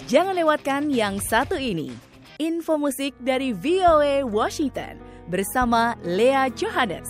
Jangan lewatkan yang satu ini. Info musik dari VOA Washington bersama Lea Johannes.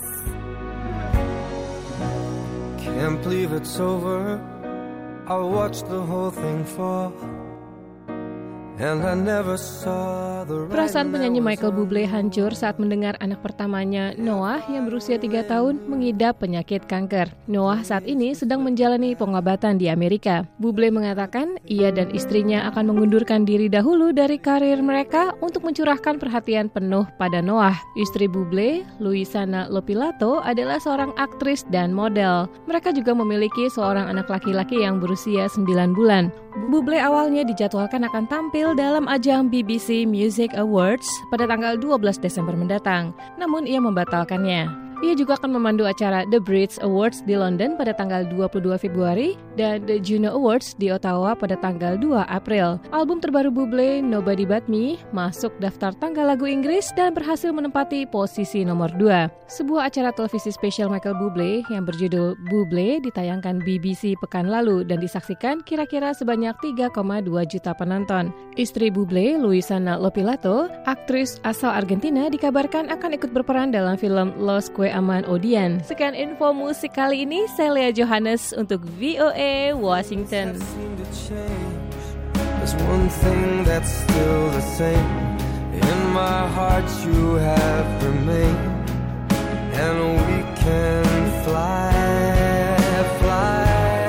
Can't believe it's over. I watched the whole thing fall. And I never saw the Perasaan penyanyi Michael Bublé hancur saat mendengar anak pertamanya, Noah, yang berusia 3 tahun, mengidap penyakit kanker. Noah saat ini sedang menjalani pengobatan di Amerika. Bublé mengatakan ia dan istrinya akan mengundurkan diri dahulu dari karir mereka untuk mencurahkan perhatian penuh pada Noah. Istri Bublé, Luisana Lopilato, adalah seorang aktris dan model. Mereka juga memiliki seorang anak laki-laki yang berusia 9 bulan. Bublé awalnya dijadwalkan akan tampil dalam ajang BBC Music Awards pada tanggal 12 Desember mendatang, namun ia membatalkannya. Ia juga akan memandu acara The Brit Awards di London pada tanggal 22 Februari dan The Juno Awards di Ottawa pada tanggal 2 April. Album terbaru Bublé, Nobody But Me, masuk daftar tanggal lagu Inggris dan berhasil menempati posisi nomor 2. Sebuah acara televisi spesial Michael Bublé yang berjudul Bublé ditayangkan BBC pekan lalu dan disaksikan kira-kira sebanyak 3,2 juta penonton. Istri Bublé, Luisana Lopilato, aktris asal Argentina, dikabarkan akan ikut berperan dalam film Los Kue Aman Odian. Sekian info musik kali ini, saya Lea Johannes untuk VOA Washington. There's one thing that's still the same. In my heart you have remained. And we can fly, fly.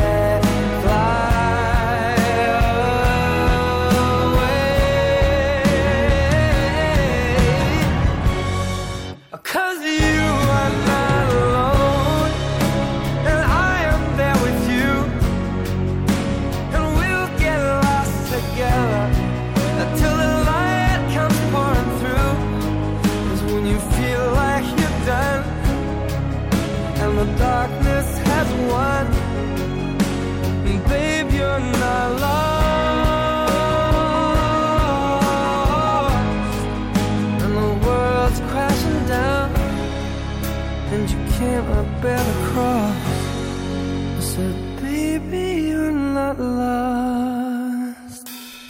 The darkness has won. Babe, you're not lost. And the world's crashing down, and you cannot bear the cross. I said, baby, you're not lost.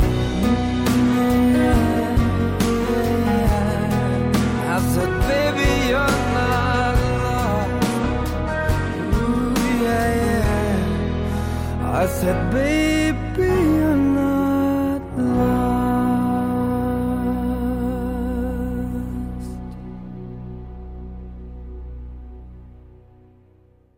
I said, baby, you're not. I said, babe,